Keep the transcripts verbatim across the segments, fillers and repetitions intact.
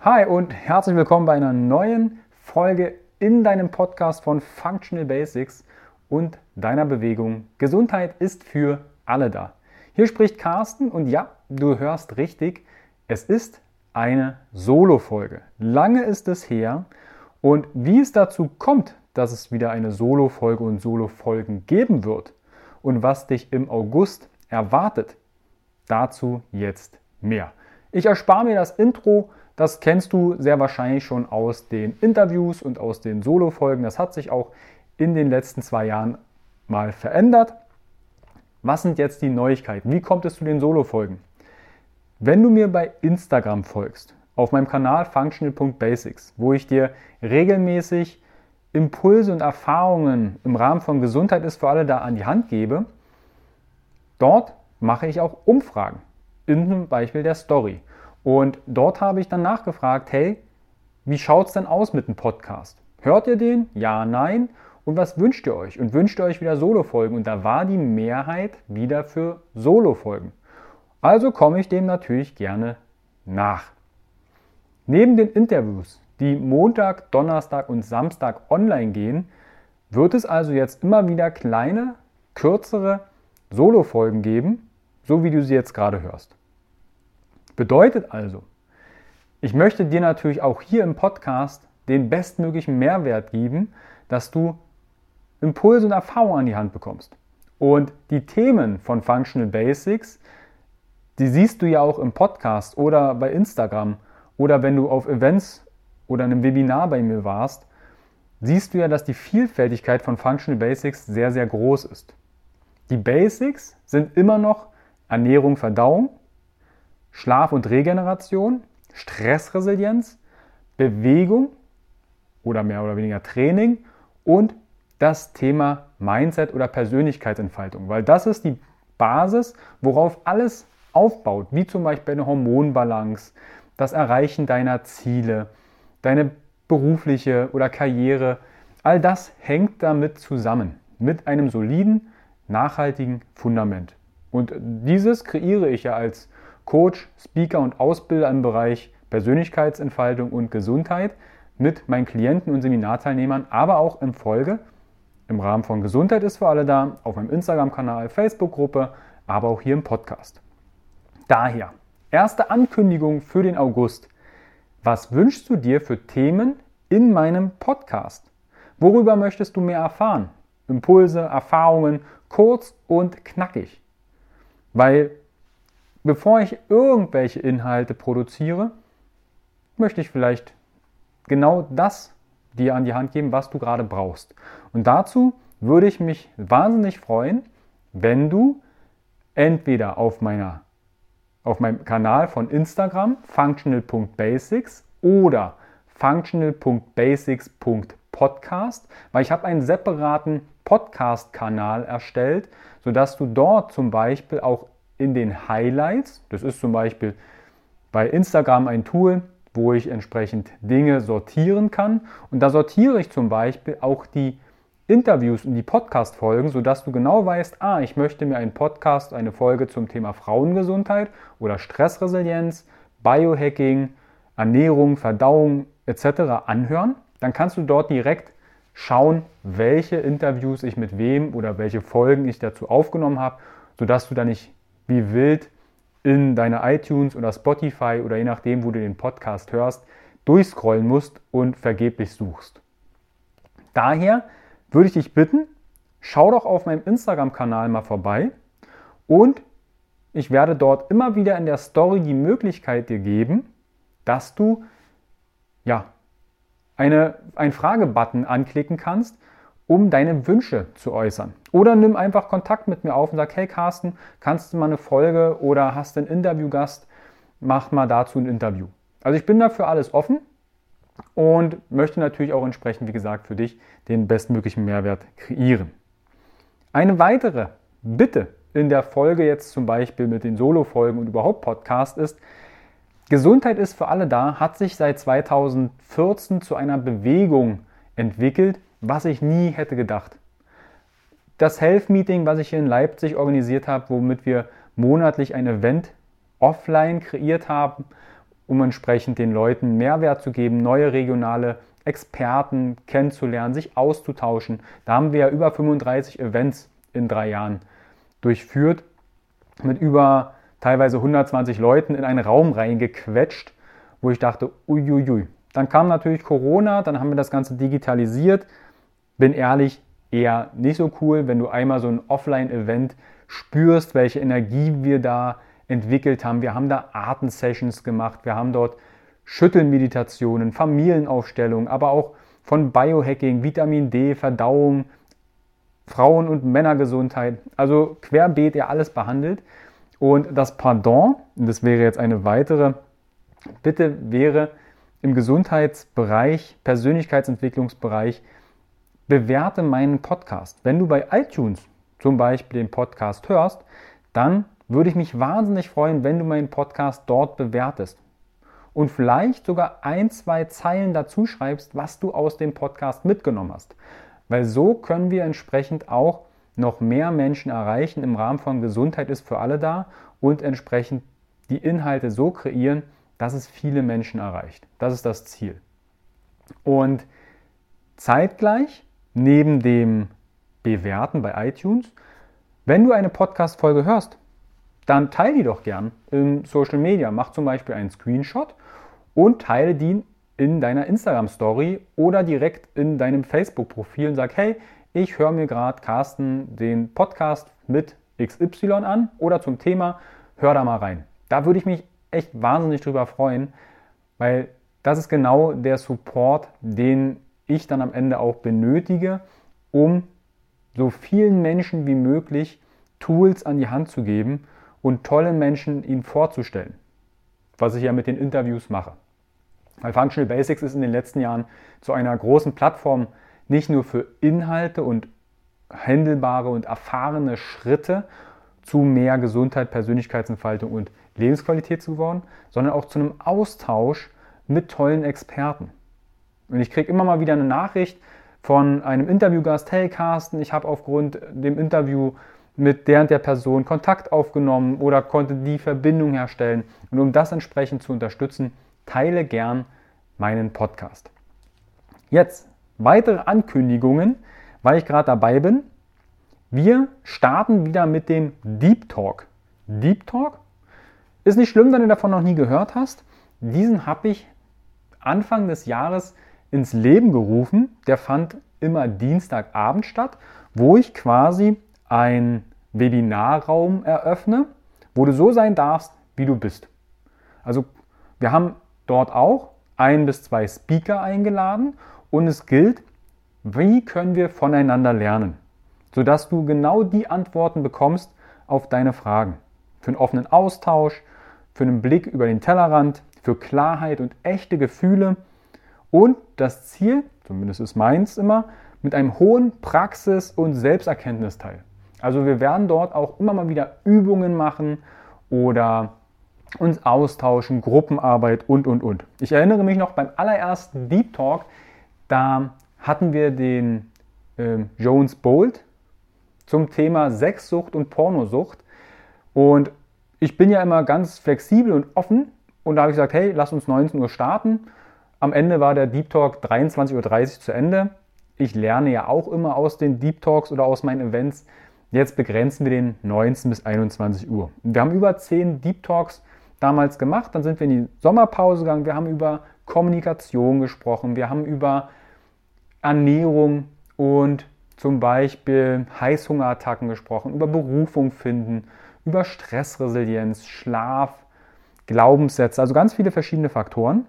Hi und herzlich willkommen bei einer neuen Folge in deinem Podcast von Functional Basics und deiner Bewegung. Gesundheit ist für alle da. Hier spricht Carsten und ja, du hörst richtig, es ist eine Solo-Folge. Lange ist es her und wie es dazu kommt, dass es wieder eine Solo-Folge und Solo-Folgen geben wird und was dich im August erwartet, dazu jetzt mehr. Ich erspare mir das Intro. Das kennst du sehr wahrscheinlich schon aus den Interviews und aus den Solo-Folgen. Das hat sich auch in den letzten zwei Jahren mal verändert. Was sind jetzt die Neuigkeiten? Wie kommt es zu den Solo-Folgen? Wenn du mir bei Instagram folgst, auf meinem Kanal functional punkt basics, wo ich dir regelmäßig Impulse und Erfahrungen im Rahmen von Gesundheit ist für alle da an die Hand gebe, dort mache ich auch Umfragen, in zum Beispiel der Story. Und dort habe ich dann nachgefragt, hey, wie schaut es denn aus mit dem Podcast? Hört ihr den? Ja, nein? Und was wünscht ihr euch? Und wünscht ihr euch wieder Solo-Folgen? Und da war die Mehrheit wieder für Solo-Folgen. Also komme ich dem natürlich gerne nach. Neben den Interviews, die Montag, Donnerstag und Samstag online gehen, wird es also jetzt immer wieder kleine, kürzere Solo-Folgen geben, so wie du sie jetzt gerade hörst. Bedeutet also, ich möchte dir natürlich auch hier im Podcast den bestmöglichen Mehrwert geben, dass du Impulse und Erfahrungen an die Hand bekommst. Und die Themen von Functional Basics, die siehst du ja auch im Podcast oder bei Instagram oder wenn du auf Events oder einem Webinar bei mir warst, siehst du ja, dass die Vielfältigkeit von Functional Basics sehr, sehr groß ist. Die Basics sind immer noch Ernährung, Verdauung, Schlaf und Regeneration, Stressresilienz, Bewegung oder mehr oder weniger Training und das Thema Mindset oder Persönlichkeitsentfaltung, weil das ist die Basis, worauf alles aufbaut, wie zum Beispiel eine Hormonbalance, das Erreichen deiner Ziele, deine berufliche oder Karriere, all das hängt damit zusammen, mit einem soliden, nachhaltigen Fundament. Und dieses kreiere ich ja als Coach, Speaker und Ausbilder im Bereich Persönlichkeitsentfaltung und Gesundheit mit meinen Klienten und Seminarteilnehmern, aber auch in Folge im Rahmen von Gesundheit ist für alle da, auf meinem Instagram-Kanal, Facebook-Gruppe, aber auch hier im Podcast. Daher, erste Ankündigung für den August. Was wünschst du dir für Themen in meinem Podcast? Worüber möchtest du mehr erfahren? Impulse, Erfahrungen, kurz und knackig. Weil bevor ich irgendwelche Inhalte produziere, möchte ich vielleicht genau das dir an die Hand geben, was du gerade brauchst. Und dazu würde ich mich wahnsinnig freuen, wenn du entweder auf, meiner, auf meinem Kanal von Instagram functional punkt basics oder functional punkt basics punkt podcast, weil ich habe einen separaten Podcast-Kanal erstellt, sodass du dort zum Beispiel auch in den Highlights, das ist zum Beispiel bei Instagram ein Tool, wo ich entsprechend Dinge sortieren kann. Und da sortiere ich zum Beispiel auch die Interviews und die Podcast-Folgen, sodass du genau weißt, ah, ich möchte mir einen Podcast, eine Folge zum Thema Frauengesundheit oder Stressresilienz, Biohacking, Ernährung, Verdauung et cetera anhören. Dann kannst du dort direkt schauen, welche Interviews ich mit wem oder welche Folgen ich dazu aufgenommen habe, sodass du da nicht wie wild in deine iTunes oder Spotify oder je nachdem, wo du den Podcast hörst, durchscrollen musst und vergeblich suchst. Daher würde ich dich bitten, schau doch auf meinem Instagram-Kanal mal vorbei und ich werde dort immer wieder in der Story die Möglichkeit dir geben, dass du ja, eine, einen Fragebutton anklicken kannst, um deine Wünsche zu äußern. Oder nimm einfach Kontakt mit mir auf und sag, hey Carsten, kannst du mal eine Folge oder hast du einen Interviewgast, mach mal dazu ein Interview. Also ich bin dafür alles offen und möchte natürlich auch entsprechend, wie gesagt, für dich den bestmöglichen Mehrwert kreieren. Eine weitere Bitte in der Folge jetzt zum Beispiel mit den Solo-Folgen und überhaupt Podcast ist, Gesundheit ist für alle da, hat sich seit zweitausendvierzehn zu einer Bewegung entwickelt, was ich nie hätte gedacht. Das Health Meeting, was ich hier in Leipzig organisiert habe, womit wir monatlich ein Event offline kreiert haben, um entsprechend den Leuten Mehrwert zu geben, neue regionale Experten kennenzulernen, sich auszutauschen. Da haben wir ja über fünfunddreißig Events in drei Jahren durchführt, mit über teilweise hundertzwanzig Leuten in einen Raum reingequetscht, wo ich dachte, uiuiui. Dann kam natürlich Corona, dann haben wir das Ganze digitalisiert. Bin ehrlich, eher nicht so cool, wenn du einmal so ein Offline-Event spürst, welche Energie wir da entwickelt haben. Wir haben da Atem-Sessions gemacht, wir haben dort Schüttelmeditationen, Familienaufstellungen, aber auch von Biohacking, Vitamin D, Verdauung, Frauen- und Männergesundheit, also querbeet ja alles behandelt. Und das Pardon, das wäre jetzt eine weitere Bitte, wäre im Gesundheitsbereich, Persönlichkeitsentwicklungsbereich, bewerte meinen Podcast. Wenn du bei iTunes zum Beispiel den Podcast hörst, dann würde ich mich wahnsinnig freuen, wenn du meinen Podcast dort bewertest. Und vielleicht sogar ein, zwei Zeilen dazu schreibst, was du aus dem Podcast mitgenommen hast. Weil so können wir entsprechend auch noch mehr Menschen erreichen im Rahmen von Gesundheit ist für alle da und entsprechend die Inhalte so kreieren, dass es viele Menschen erreicht. Das ist das Ziel. Und zeitgleich, neben dem Bewerten bei iTunes, wenn du eine Podcast-Folge hörst, dann teile die doch gern im Social Media. Mach zum Beispiel einen Screenshot und teile die in deiner Instagram-Story oder direkt in deinem Facebook-Profil und sag, hey, ich höre mir gerade, Carsten, den Podcast mit X Y an oder zum Thema, hör da mal rein. Da würde ich mich echt wahnsinnig drüber freuen, weil das ist genau der Support, den ich dann am Ende auch benötige, um so vielen Menschen wie möglich Tools an die Hand zu geben und tollen Menschen ihnen vorzustellen, was ich ja mit den Interviews mache. Weil Functional Basics ist in den letzten Jahren zu einer großen Plattform nicht nur für Inhalte und handelbare und erfahrene Schritte zu mehr Gesundheit, Persönlichkeitsentfaltung und Lebensqualität geworden, sondern auch zu einem Austausch mit tollen Experten. Und ich kriege immer mal wieder eine Nachricht von einem Interviewgast, hey Carsten, ich habe aufgrund dem Interview mit der und der Person Kontakt aufgenommen oder konnte die Verbindung herstellen. Und um das entsprechend zu unterstützen, teile gern meinen Podcast. Jetzt weitere Ankündigungen, weil ich gerade dabei bin. Wir starten wieder mit dem Deep Talk. Deep Talk ist nicht schlimm, wenn du davon noch nie gehört hast. Diesen habe ich Anfang des Jahres ins Leben gerufen. Der fand immer Dienstagabend statt, wo ich quasi einen Webinarraum eröffne, wo du so sein darfst, wie du bist. Also wir haben dort auch ein bis zwei Speaker eingeladen und es gilt, wie können wir voneinander lernen, sodass du genau die Antworten bekommst auf deine Fragen. Für einen offenen Austausch, für einen Blick über den Tellerrand, für Klarheit und echte Gefühle und das Ziel, zumindest ist meins immer, mit einem hohen Praxis- und Selbsterkenntnisteil. Also wir werden dort auch immer mal wieder Übungen machen oder uns austauschen, Gruppenarbeit und, und, und. Ich erinnere mich noch beim allerersten Deep Talk, da hatten wir den äh, Jones Bolt zum Thema Sexsucht und Pornosucht. Und ich bin ja immer ganz flexibel und offen und da habe ich gesagt, hey, lass uns neunzehn Uhr starten. Am Ende war der Deep Talk dreiundzwanzig Uhr dreißig zu Ende. Ich lerne ja auch immer aus den Deep Talks oder aus meinen Events. Jetzt begrenzen wir den neunzehn bis einundzwanzig Uhr. Wir haben über zehn Deep Talks damals gemacht, dann sind wir in die Sommerpause gegangen, wir haben über Kommunikation gesprochen, wir haben über Ernährung und zum Beispiel Heißhungerattacken gesprochen, über Berufung finden, über Stressresilienz, Schlaf, Glaubenssätze, also ganz viele verschiedene Faktoren.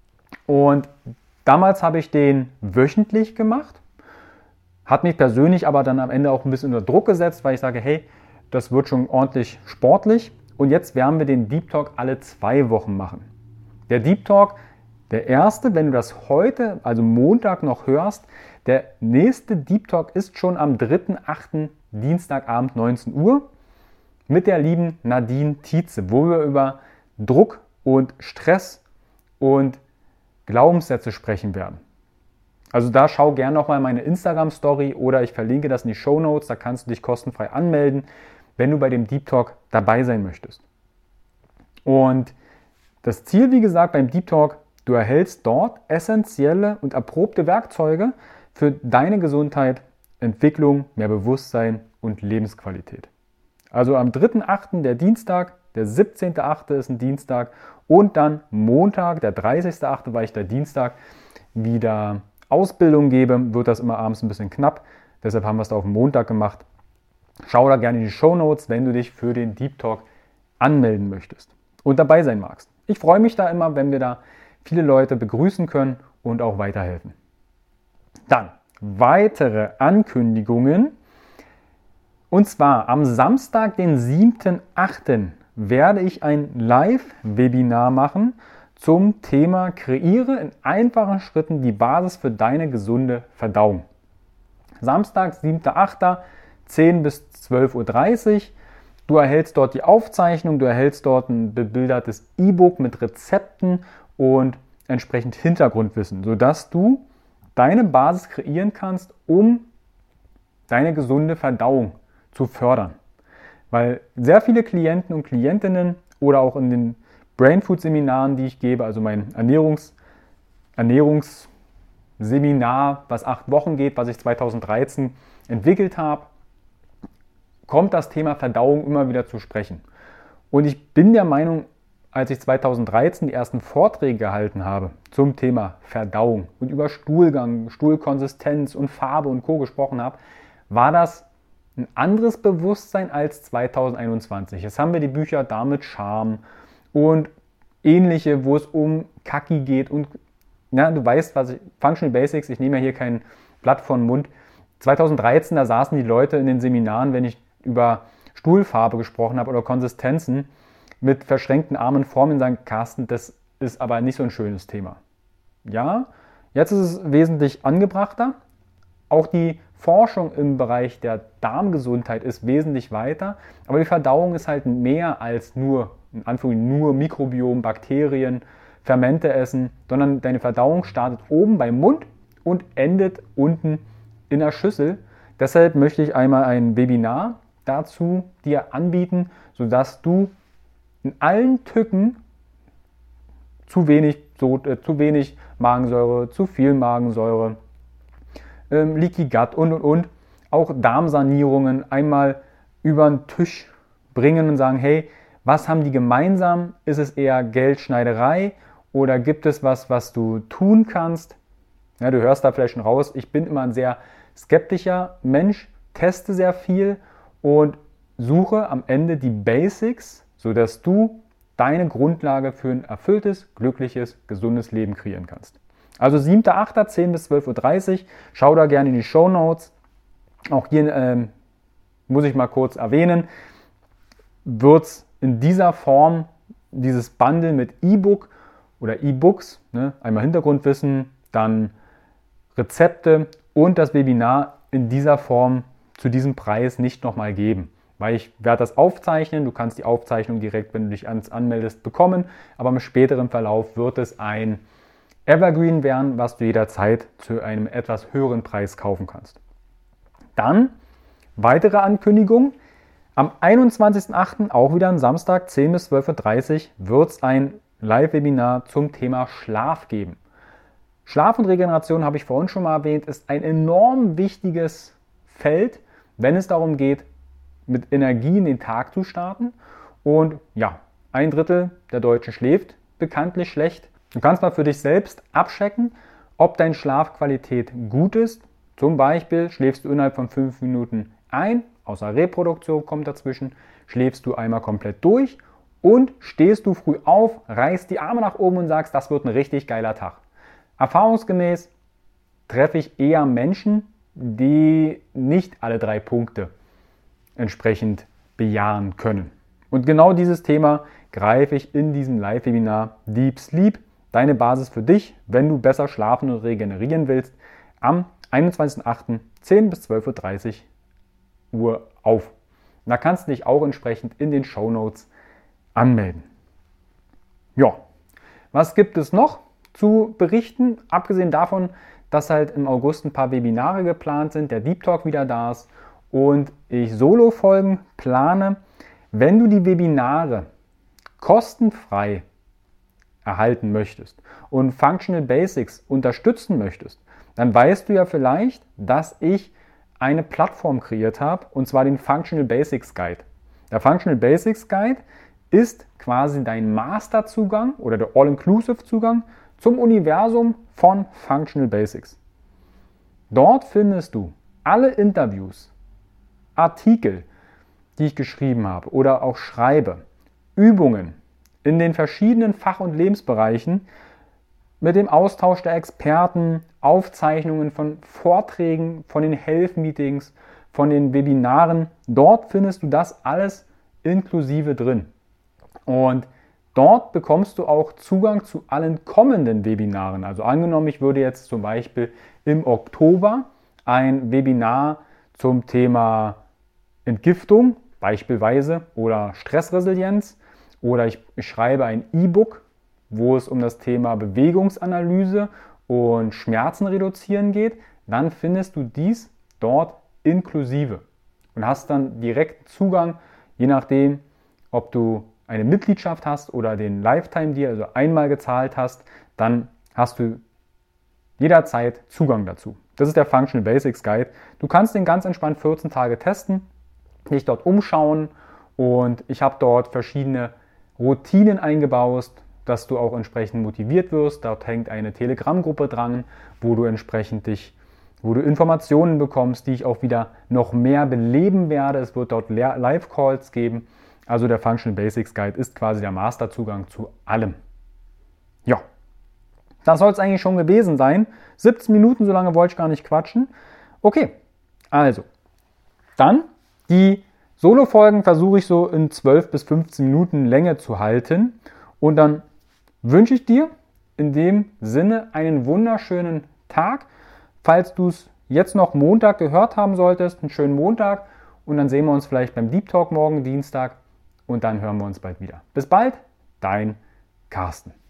Und damals habe ich den wöchentlich gemacht, hat mich persönlich aber dann am Ende auch ein bisschen unter Druck gesetzt, weil ich sage, hey, das wird schon ordentlich sportlich. Und jetzt werden wir den Deep Talk alle zwei Wochen machen. Der Deep Talk, der erste, wenn du das heute, also Montag noch hörst, der nächste Deep Talk ist schon am dritten achten Dienstagabend neunzehn Uhr mit der lieben Nadine Tietze, wo wir über Druck und Stress und Glaubenssätze sprechen werden. Also da schau gerne nochmal meine Instagram-Story oder ich verlinke das in die Shownotes, da kannst du dich kostenfrei anmelden, wenn du bei dem Deep Talk dabei sein möchtest. Und das Ziel, wie gesagt, beim Deep Talk, du erhältst dort essentielle und erprobte Werkzeuge für deine Gesundheit, Entwicklung, mehr Bewusstsein und Lebensqualität. Also am dritten achten der Dienstag, der siebzehnten achte ist ein Dienstag und dann Montag, der dreißigsten achte, weil ich da Dienstag wieder Ausbildung gebe, wird das immer abends ein bisschen knapp. Deshalb haben wir es da auf den Montag gemacht. Schau da gerne in die Shownotes, wenn du dich für den Deep Talk anmelden möchtest und dabei sein magst. Ich freue mich da immer, wenn wir da viele Leute begrüßen können und auch weiterhelfen. Dann weitere Ankündigungen. Und zwar am Samstag, den siebten achten werde ich ein Live-Webinar machen zum Thema Kreiere in einfachen Schritten die Basis für deine gesunde Verdauung. Samstag, siebten achten zehn bis zwölf Uhr dreißig. Du erhältst dort die Aufzeichnung, du erhältst dort ein bebildertes E-Book mit Rezepten und entsprechend Hintergrundwissen, sodass du deine Basis kreieren kannst, um deine gesunde Verdauung zu fördern. Weil sehr viele Klienten und Klientinnen oder auch in den Brain Food Seminaren, die ich gebe, also mein Ernährungs, Ernährungsseminar, was acht Wochen geht, was ich zweitausenddreizehn entwickelt habe, kommt das Thema Verdauung immer wieder zu sprechen. Und ich bin der Meinung, als ich zweitausenddreizehn die ersten Vorträge gehalten habe zum Thema Verdauung und über Stuhlgang, Stuhlkonsistenz und Farbe und Co. gesprochen habe, war das ein anderes Bewusstsein als zweitausendeinundzwanzig. Jetzt haben wir die Bücher Damit Charme und ähnliche, wo es um Kaki geht und ja, du weißt, was ich, Functional Basics, ich nehme ja hier kein Blatt vor den Mund. zweitausenddreizehn, da saßen die Leute in den Seminaren, wenn ich über Stuhlfarbe gesprochen habe oder Konsistenzen, mit verschränkten Armen vor mir und sagen, Carsten, das ist aber nicht so ein schönes Thema. Ja, jetzt ist es wesentlich angebrachter. Auch die Forschung im Bereich der Darmgesundheit ist wesentlich weiter, aber die Verdauung ist halt mehr als nur, in Anführungszeichen, nur Mikrobiom, Bakterien, Fermente essen, sondern deine Verdauung startet oben beim Mund und endet unten in der Schüssel. Deshalb möchte ich einmal ein Webinar dazu dir anbieten, sodass du in allen Tücken zu wenig, so, äh, zu wenig Magensäure, zu viel Magensäure, ähm, Leaky Gut und und und, auch Darmsanierungen einmal über den Tisch bringen und sagen, hey, was haben die gemeinsam? Ist es eher Geldschneiderei oder gibt es was, was du tun kannst? Ja, du hörst da vielleicht schon raus, ich bin immer ein sehr skeptischer Mensch, teste sehr viel und suche am Ende die Basics, sodass du deine Grundlage für ein erfülltes, glückliches, gesundes Leben kreieren kannst. Also siebten achten zehn bis zwölf Uhr dreißig, schau da gerne in die Shownotes. Auch hier ähm, muss ich mal kurz erwähnen, wird es in dieser Form, dieses Bundle mit E-Book oder E-Books, ne, einmal Hintergrundwissen, dann Rezepte und das Webinar in dieser Form zu diesem Preis nicht nochmal geben. Weil ich werde das aufzeichnen, du kannst die Aufzeichnung direkt, wenn du dich anmeldest, bekommen, aber im späteren Verlauf wird es ein Evergreen werden, was du jederzeit zu einem etwas höheren Preis kaufen kannst. Dann weitere Ankündigung, am einundzwanzigsten achten, auch wieder am Samstag, zehn bis zwölf Uhr dreißig, wird es ein Live-Webinar zum Thema Schlaf geben. Schlaf und Regeneration, habe ich vorhin schon mal erwähnt, ist ein enorm wichtiges Feld, wenn es darum geht, mit Energie in den Tag zu starten. Und ja, ein Drittel der Deutschen schläft bekanntlich schlecht. Du kannst mal für dich selbst abchecken, ob deine Schlafqualität gut ist. Zum Beispiel schläfst du innerhalb von fünf Minuten ein, außer Reproduktion kommt dazwischen, schläfst du einmal komplett durch und stehst du früh auf, reißt die Arme nach oben und sagst, das wird ein richtig geiler Tag. Erfahrungsgemäß treffe ich eher Menschen, die nicht alle drei Punkte entsprechend bejahen können. Und genau dieses Thema greife ich in diesem Live-Webinar Deep Sleep, deine Basis für dich, wenn du besser schlafen und regenerieren willst, am einundzwanzigsten achten zehn bis zwölf Uhr dreißig Uhr auf. Da kannst du dich auch entsprechend in den Shownotes anmelden. Ja, was gibt es noch zu berichten? Abgesehen davon, dass halt im August ein paar Webinare geplant sind, der Deep Talk wieder da ist und ich Solo-Folgen plane. Wenn du die Webinare kostenfrei erhalten möchtest und Functional Basics unterstützen möchtest, dann weißt du ja vielleicht, dass ich eine Plattform kreiert habe, und zwar den Functional Basics Guide. Der Functional Basics Guide ist quasi dein Masterzugang oder der All-Inclusive-Zugang zum Universum von Functional Basics. Dort findest du alle Interviews, Artikel, die ich geschrieben habe oder auch schreibe, Übungen in den verschiedenen Fach- und Lebensbereichen mit dem Austausch der Experten, Aufzeichnungen von Vorträgen, von den Health-Meetings, von den Webinaren. Dort findest du das alles inklusive drin. Und dort bekommst du auch Zugang zu allen kommenden Webinaren. Also angenommen, ich würde jetzt zum Beispiel im Oktober ein Webinar zum Thema Entgiftung beispielsweise oder Stressresilienz, oder ich schreibe ein E-Book, wo es um das Thema Bewegungsanalyse und Schmerzen reduzieren geht, dann findest du dies dort inklusive und hast dann direkt Zugang, je nachdem, ob du eine Mitgliedschaft hast oder den Lifetime-Deal, also einmal gezahlt hast, dann hast du jederzeit Zugang dazu. Das ist der Functional Basics Guide. Du kannst den ganz entspannt vierzehn Tage testen, dich dort umschauen, und ich habe dort verschiedene Routinen eingebaut, dass du auch entsprechend motiviert wirst. Dort hängt eine Telegram-Gruppe dran, wo du entsprechend dich, wo du Informationen bekommst, die ich auch wieder noch mehr beleben werde. Es wird dort Live-Calls geben. Also der Functional Basics Guide ist quasi der Masterzugang zu allem. Ja, das soll es eigentlich schon gewesen sein. siebzehn Minuten, so lange wollte ich gar nicht quatschen. Okay, also, dann die Solo-Folgen versuche ich so in zwölf bis fünfzehn Minuten Länge zu halten. Und dann wünsche ich dir in dem Sinne einen wunderschönen Tag. Falls du es jetzt noch Montag gehört haben solltest, einen schönen Montag. Und dann sehen wir uns vielleicht beim Deep Talk morgen Dienstag. Und dann hören wir uns bald wieder. Bis bald, dein Carsten.